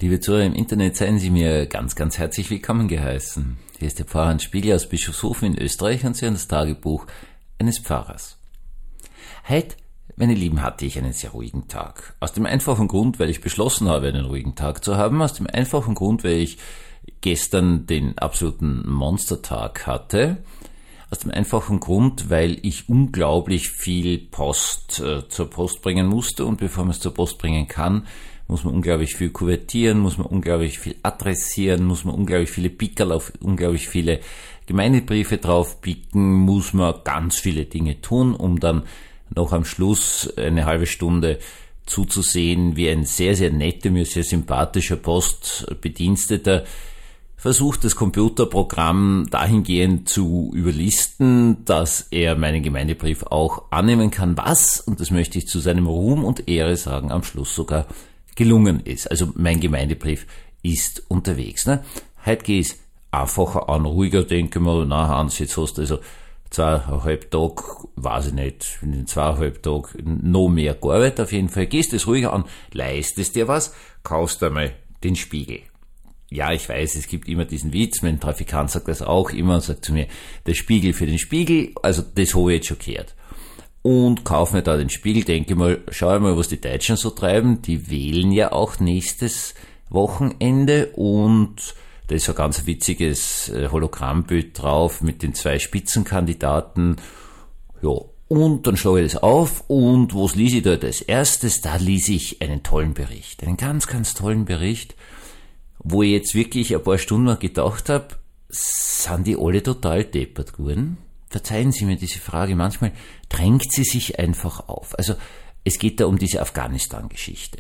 Liebe Zuhörer im Internet, seien Sie mir ganz, ganz herzlich willkommen geheißen. Hier ist der Pfarrer Hans Spiegel aus Bischofshofen in Österreich und Sie hören das Tagebuch eines Pfarrers. Heute, meine Lieben, hatte ich einen sehr ruhigen Tag. Aus dem einfachen Grund, weil ich beschlossen habe, einen ruhigen Tag zu haben. Aus dem einfachen Grund, weil ich gestern den absoluten Monstertag hatte. Aus dem einfachen Grund, weil ich unglaublich viel Post zur Post bringen musste und bevor man es zur Post bringen kann, muss man unglaublich viel kuvertieren, muss man unglaublich viel adressieren, muss man unglaublich viele Pickerl auf unglaublich viele Gemeindebriefe draufpicken, muss man ganz viele Dinge tun, um dann noch am Schluss eine halbe Stunde zuzusehen, wie ein sehr, sehr netter, mir sehr sympathischer Postbediensteter versucht, das Computerprogramm dahingehend zu überlisten, dass er meinen Gemeindebrief auch annehmen kann, was, und das möchte ich zu seinem Ruhm und Ehre sagen, am Schluss sogar gelungen ist. Also mein Gemeindebrief ist unterwegs. Ne? Heute gehe ich einfacher an, ruhiger, denke mal, na Hans, jetzt hast du also 2,5 Tage, weiß ich nicht, in den 2,5 Tagen noch mehr gearbeitet, auf jeden Fall. Gehst es ruhiger an, leistest dir was, kaufst einmal den Spiegel. Ja, ich weiß, es gibt immer diesen Witz, mein Trafikant sagt das auch immer und sagt zu mir, der Spiegel für den Spiegel, also das habe ich jetzt schon gehört. Und kaufe mir da den Spiegel, denke mal, schau mal, was die Deutschen so treiben, die wählen ja auch nächstes Wochenende und da ist ein ganz witziges Hologrammbild drauf mit den 2 Spitzenkandidaten, ja, und dann schlage ich das auf und was lese ich dort als erstes? Da lese ich einen tollen Bericht, einen ganz, ganz tollen Bericht, wo ich jetzt wirklich ein paar Stunden mal gedacht habe, sind die alle total deppert geworden? Verzeihen Sie mir diese Frage, manchmal drängt sie sich einfach auf. Also es geht da um diese Afghanistan-Geschichte.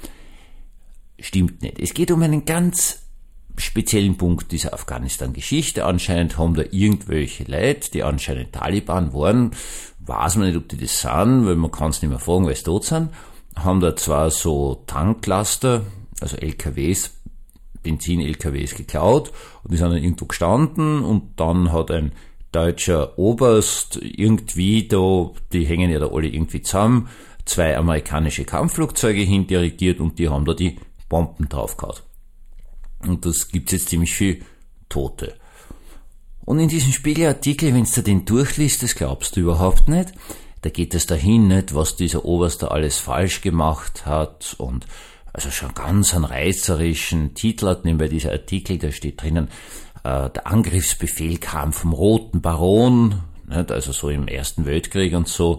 Stimmt nicht. Es geht um einen ganz speziellen Punkt dieser Afghanistan-Geschichte. Anscheinend haben da irgendwelche Leute, die anscheinend Taliban waren, weiß man nicht, ob die das sind, weil man kann es nicht mehr fragen, weil sie tot sind, haben da zwar so Tanklaster, also LKWs, Benzin-LKWs geklaut und die sind dann irgendwo gestanden und dann hat ein deutscher Oberst irgendwie da, die hängen ja da alle irgendwie zusammen, 2 amerikanische Kampfflugzeuge hindirigiert und die haben da die Bomben draufgehauen. Und das gibt's jetzt ziemlich viel Tote. Und in diesem Spiegelartikel, wenn du den durchliest, das glaubst du überhaupt nicht, da geht es dahin nicht, was dieser Oberst da alles falsch gemacht hat und also schon ganz einen reißerischen Titel hat, nebenbei dieser Artikel, da steht drinnen, der Angriffsbefehl kam vom Roten Baron, nicht? Also so im Ersten Weltkrieg und so.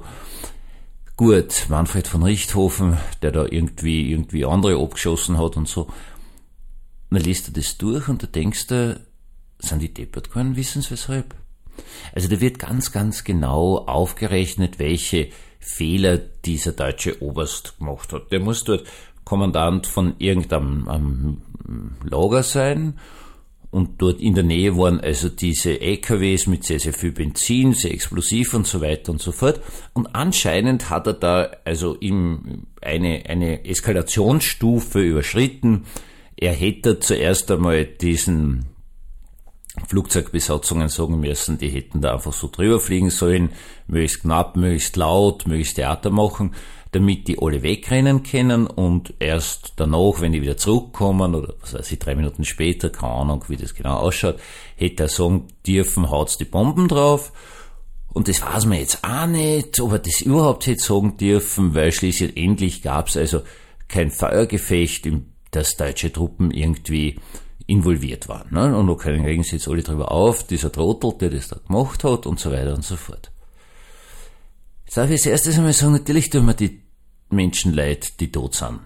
Gut, Manfred von Richthofen, der da irgendwie andere abgeschossen hat und so. Und dann liest du das durch und da denkst du, sind die deppert geworden, wissen sie weshalb? Also da wird ganz, ganz genau aufgerechnet, welche Fehler dieser deutsche Oberst gemacht hat. Der muss dort Kommandant von irgendeinem Lager sein und dort in der Nähe waren also diese LKWs mit sehr, sehr viel Benzin, sehr explosiv und so weiter und so fort. Und anscheinend hat er da also eine Eskalationsstufe überschritten. Er hätte zuerst einmal diesen Flugzeugbesatzungen sagen müssen, die hätten da einfach so drüber fliegen sollen, möglichst knapp, möglichst laut, möglichst Theater machen, damit die alle wegrennen können und erst danach, wenn die wieder zurückkommen oder was weiß ich, 3 Minuten später, keine Ahnung, wie das genau ausschaut, hätte er sagen dürfen, haut's die Bomben drauf. Und das weiß man jetzt auch nicht, ob er das überhaupt hätte sagen dürfen, weil schließlich endlich gab's also kein Feuergefecht, in das deutsche Truppen irgendwie involviert waren. Ne? Und da regen sie jetzt alle drüber auf, dieser Trottel, der das da gemacht hat und so weiter und so fort. Jetzt darf ich als erstes einmal sagen, natürlich tun mir die Menschen leid, die tot sind.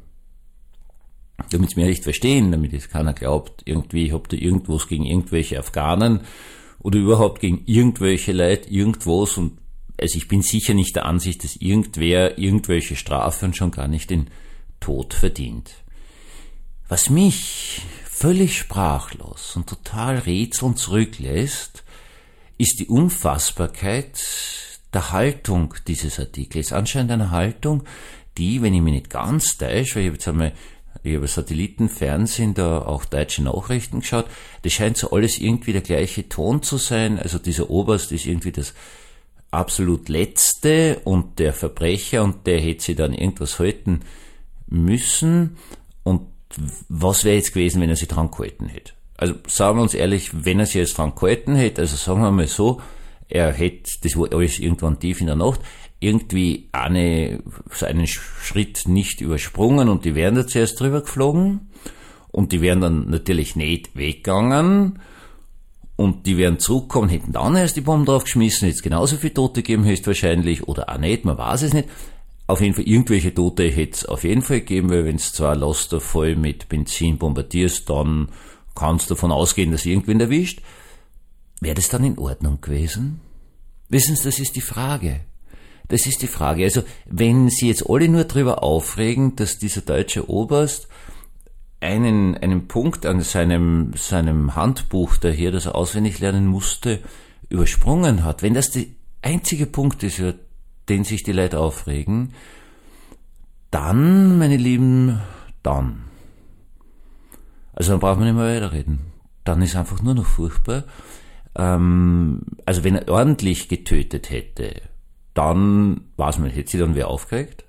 Damit sie mich nicht verstehen, damit es keiner glaubt, irgendwie, ich hab da irgendwas gegen irgendwelche Afghanen oder überhaupt gegen irgendwelche Leute, irgendwas und also ich bin sicher nicht der Ansicht, dass irgendwer irgendwelche Strafen schon gar nicht den Tod verdient. Was mich völlig sprachlos und total rätselnd zurücklässt, ist die Unfassbarkeit der Haltung dieses Artikels. Anscheinend eine Haltung, die, wenn ich mich nicht ganz täusche, weil ich habe jetzt einmal über Satellitenfernsehen da auch deutsche Nachrichten geschaut, das scheint so alles irgendwie der gleiche Ton zu sein, also dieser Oberst ist irgendwie das absolut Letzte und der Verbrecher und der hätte sich dann irgendwas halten müssen und was wäre jetzt gewesen, wenn er sich dran gehalten hätte? Also sagen wir uns ehrlich, wenn er sich jetzt dran gehalten hätte, also sagen wir mal so, er hätte, das war alles irgendwann tief in der Nacht, irgendwie so einen Schritt nicht übersprungen und die wären da zuerst drüber geflogen und die wären dann natürlich nicht weggegangen und die wären zurückgekommen, hätten dann erst die Bomben draufgeschmissen, hätte es genauso viele Tote gegeben höchstwahrscheinlich oder auch nicht, man weiß es nicht. Auf jeden Fall, irgendwelche Tote hätte es auf jeden Fall gegeben, weil wenn du zwei Laster voll mit Benzin bombardierst, dann kannst du davon ausgehen, dass irgendwen erwischt. Wäre das dann in Ordnung gewesen? Wissen Sie, das ist die Frage. Das ist die Frage. Also, wenn Sie jetzt alle nur darüber aufregen, dass dieser deutsche Oberst einen Punkt an seinem Handbuch daher, das er auswendig lernen musste, übersprungen hat, wenn das der einzige Punkt ist, über den sich die Leute aufregen, dann, meine Lieben, dann. Also dann braucht man nicht mehr weiterreden. Dann ist einfach nur noch furchtbar. Also wenn er ordentlich getötet hätte, dann weiß man, hätte sich dann wer aufgeregt.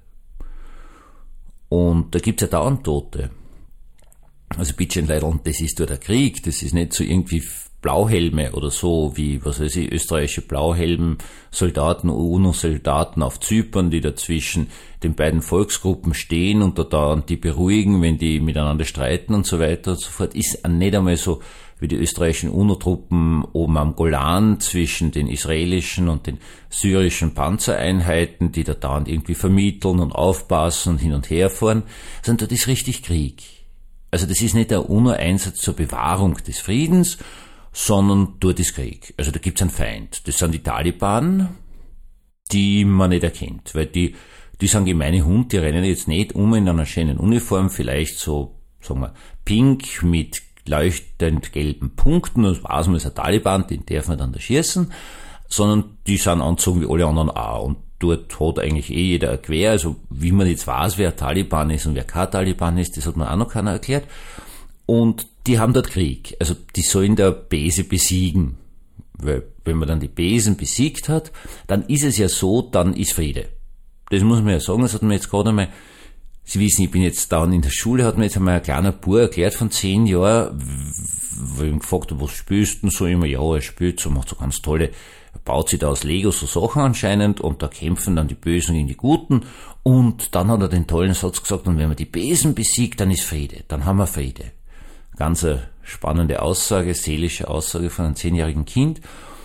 Und da gibt's ja dauernd Tote. Also bitte Leute, und das ist durch der Krieg, das ist nicht so irgendwie Blauhelme oder so, wie, was weiß ich, österreichische Blauhelm-Soldaten, UNO-Soldaten auf Zypern, die da zwischen den beiden Volksgruppen stehen und da die beruhigen, wenn die miteinander streiten und so weiter und so fort, ist nicht einmal so wie die österreichischen UNO-Truppen oben am Golan zwischen den israelischen und den syrischen Panzereinheiten, die da dauernd irgendwie vermitteln und aufpassen und hin und her fahren, sondern das ist richtig Krieg. Also das ist nicht der UNO-Einsatz zur Bewahrung des Friedens, sondern dort ist Krieg. Also da gibt's einen Feind. Das sind die Taliban, die man nicht erkennt, weil die sind gemeine Hund, die rennen jetzt nicht in einer schönen Uniform, vielleicht so, sagen wir, pink mit leuchtend gelben Punkten, das weiß man, ist ein Taliban, den darf man dann da schießen, sondern die sind angezogen wie alle anderen auch. Und dort hat eigentlich jeder ein Quer, also wie man jetzt weiß, wer Taliban ist und wer kein Taliban ist, das hat mir auch noch keiner erklärt. Und die haben dort Krieg, also die sollen der Bese besiegen. Weil wenn man dann die Besen besiegt hat, dann ist es ja so, dann ist Friede. Das muss man ja sagen, das hat mir jetzt gerade einmal, Sie wissen, ich bin jetzt da in der Schule, hat mir jetzt einmal ein kleiner Bub erklärt von 10 Jahren, weil ich ihn gefragt habe, was spielst du denn so immer? Ja, er spielt so, macht so ganz tolle, baut sich da aus Lego so Sachen anscheinend und da kämpfen dann die Bösen gegen die Guten und dann hat er den tollen Satz gesagt, und wenn man die Besen besiegt, dann ist Friede, dann haben wir Friede. Ganz eine spannende Aussage, seelische Aussage von einem 10-jährigen Kind.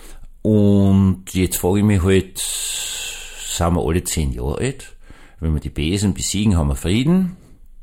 Und jetzt frage ich mich halt, sind wir alle 10 Jahre alt? Wenn wir die Besen besiegen, haben wir Frieden.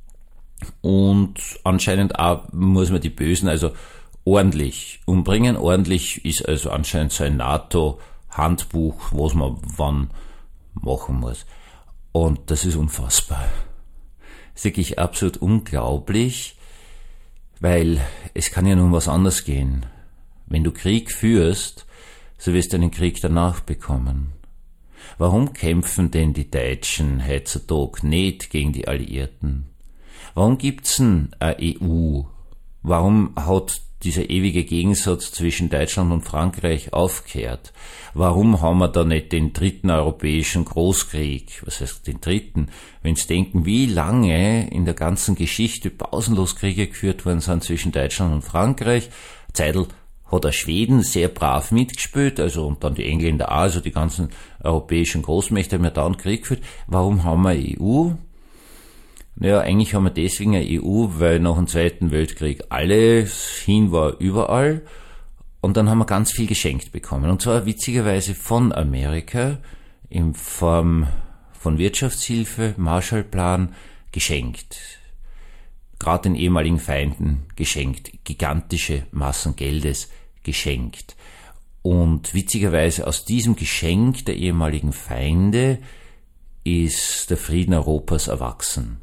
Und anscheinend auch muss man die Bösen also ordentlich umbringen. Ordentlich ist also anscheinend so ein NATO-Handbuch, was man wann machen muss. Und das ist unfassbar. Das ist wirklich absolut unglaublich, weil es kann ja nun was anderes gehen. Wenn du Krieg führst, so wirst du einen Krieg danach bekommen. Warum kämpfen denn die Deutschen heutzutage nicht gegen die Alliierten? Warum gibt's denn eine EU? Warum hat dieser ewige Gegensatz zwischen Deutschland und Frankreich aufgehört? Warum haben wir da nicht den dritten europäischen Großkrieg? Was heißt den dritten? Wenn Sie denken, wie lange in der ganzen Geschichte pausenlos Kriege geführt worden sind zwischen Deutschland und Frankreich. Zeitl hat der Schweden sehr brav mitgespielt, also und dann die Engländer auch, also die ganzen europäischen Großmächte haben ja da einen Krieg geführt. Warum haben wir eine EU? Naja, eigentlich haben wir deswegen eine EU, weil nach dem Zweiten Weltkrieg alles hin war überall und dann haben wir ganz viel geschenkt bekommen. Und zwar witzigerweise von Amerika in Form von Wirtschaftshilfe, Marshallplan geschenkt. Gerade den ehemaligen Feinden geschenkt. Gigantische Massen Geldes geschenkt. Und witzigerweise aus diesem Geschenk der ehemaligen Feinde ist der Frieden Europas erwachsen.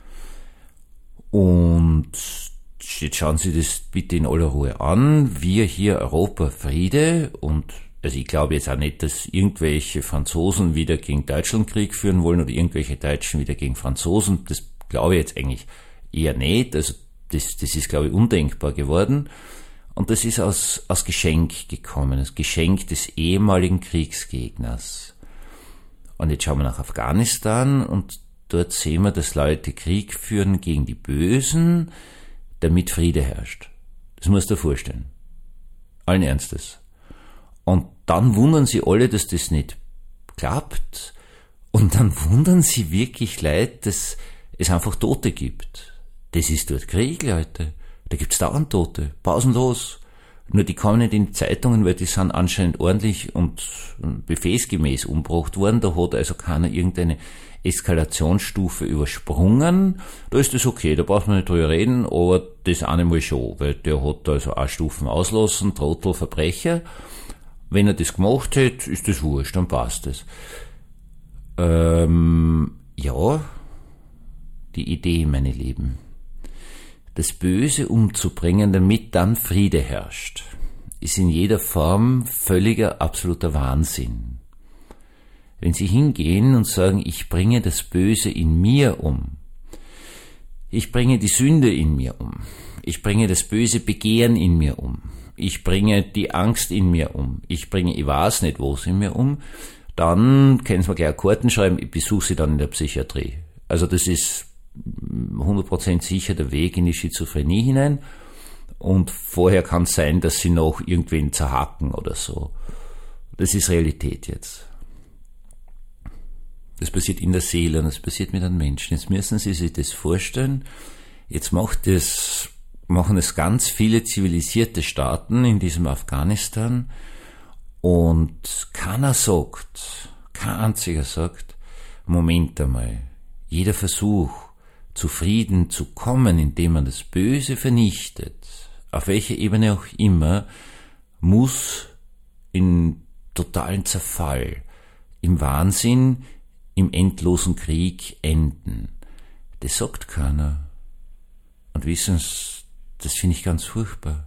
Und jetzt schauen Sie das bitte in aller Ruhe an. Wir hier Europa Friede und also ich glaube jetzt auch nicht, dass irgendwelche Franzosen wieder gegen Deutschland Krieg führen wollen oder irgendwelche Deutschen wieder gegen Franzosen. Das glaube ich jetzt eigentlich eher nicht. Also das ist, glaube ich, undenkbar geworden. Und das ist aus Geschenk gekommen, das Geschenk des ehemaligen Kriegsgegners. Und jetzt schauen wir nach Afghanistan und dort sehen wir, dass Leute Krieg führen gegen die Bösen, damit Friede herrscht. Das musst du dir vorstellen. Allen Ernstes. Und dann wundern sie alle, dass das nicht klappt. Und dann wundern sie wirklich leid, dass es einfach Tote gibt. Das ist dort Krieg, Leute. Da gibt's dauernd Tote. Pausenlos. Nur die kommen nicht in die Zeitungen, weil die sind anscheinend ordentlich und befehlsgemäß umgebracht worden. Da hat also keiner irgendeine Eskalationsstufe übersprungen. Da ist das okay, da braucht man nicht drüber reden, aber das eine Mal schon, weil der hat also auch Stufen auslassen, Trottel, Verbrecher. Wenn er das gemacht hat, ist das wurscht, dann passt es. Ja, die Idee, meine Lieben. Das Böse umzubringen, damit dann Friede herrscht, ist in jeder Form völliger, absoluter Wahnsinn. Wenn Sie hingehen und sagen, ich bringe das Böse in mir um, ich bringe die Sünde in mir um, ich bringe das böse Begehren in mir um, ich bringe die Angst in mir um, ich bringe, ich weiß nicht was in mir um, dann können Sie mir gleich Karten schreiben, ich besuche Sie dann in der Psychiatrie. Also das ist 100% sicher der Weg in die Schizophrenie hinein, und vorher kann es sein, dass sie noch irgendwen zerhacken oder so. Das ist Realität jetzt. Das passiert in der Seele und das passiert mit einem Menschen. Jetzt müssen Sie sich das vorstellen. Jetzt machen es ganz viele zivilisierte Staaten in diesem Afghanistan, und kein einziger sagt, Moment einmal, jeder Versuch, zu Frieden zu kommen, indem man das Böse vernichtet, auf welcher Ebene auch immer, muss in totalen Zerfall, im Wahnsinn, im endlosen Krieg enden. Das sagt keiner. Und wissen Sie, das finde ich ganz furchtbar.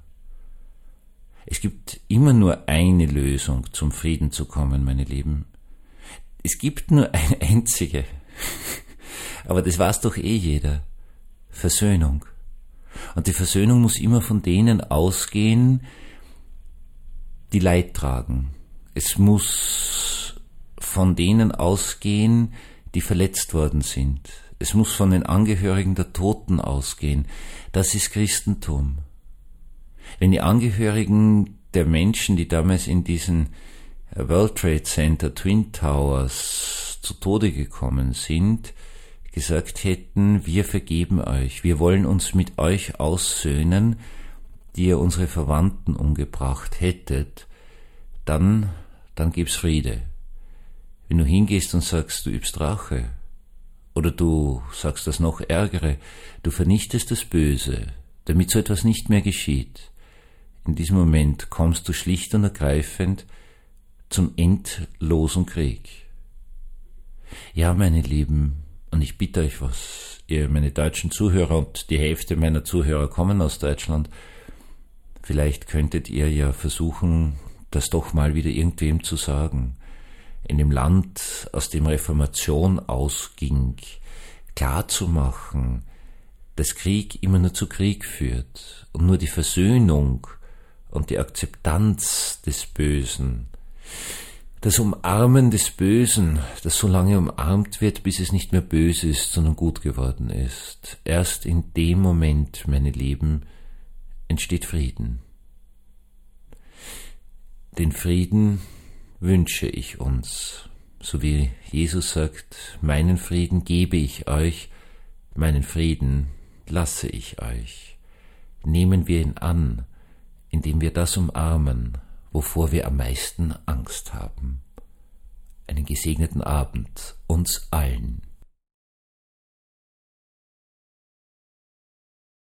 Es gibt immer nur eine Lösung, zum Frieden zu kommen, meine Lieben. Es gibt nur eine einzige. Aber das weiß doch eh jeder. Versöhnung. Und die Versöhnung muss immer von denen ausgehen, die Leid tragen. Es muss von denen ausgehen, die verletzt worden sind. Es muss von den Angehörigen der Toten ausgehen. Das ist Christentum. Wenn die Angehörigen der Menschen, die damals in diesen World Trade Center, Twin Towers zu Tode gekommen sind, gesagt hätten, wir vergeben euch, wir wollen uns mit euch aussöhnen, die ihr unsere Verwandten umgebracht hättet, dann gibt's Friede. Wenn du hingehst und sagst, du übst Rache, oder du sagst das noch Ärgere, du vernichtest das Böse, damit so etwas nicht mehr geschieht, in diesem Moment kommst du schlicht und ergreifend zum endlosen Krieg. Ja, meine Lieben, und ich bitte euch was, ihr meine deutschen Zuhörer, und die Hälfte meiner Zuhörer kommen aus Deutschland, vielleicht könntet ihr ja versuchen, das doch mal wieder irgendwem zu sagen. In dem Land, aus dem Reformation ausging, klarzumachen, dass Krieg immer nur zu Krieg führt und nur die Versöhnung und die Akzeptanz des Bösen, das Umarmen des Bösen, das so lange umarmt wird, bis es nicht mehr böse ist, sondern gut geworden ist. Erst in dem Moment, meine Lieben, entsteht Frieden. Den Frieden wünsche ich uns, so wie Jesus sagt, meinen Frieden gebe ich euch, meinen Frieden lasse ich euch. Nehmen wir ihn an, indem wir das umarmen, wovor wir am meisten Angst haben. Einen gesegneten Abend uns allen.